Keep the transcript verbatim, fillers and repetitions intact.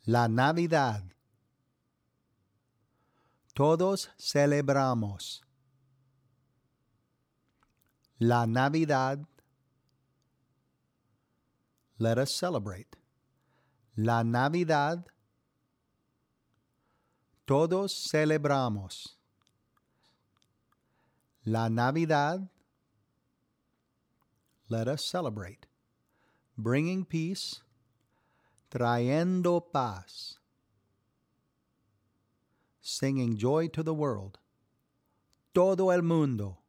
La Navidad. Todos celebramos. La Navidad. Let us celebrate. La Navidad. Todos celebramos. La Navidad. Let us celebrate. Bringing peace. Trayendo paz. Singing joy to the world. Todo el mundo.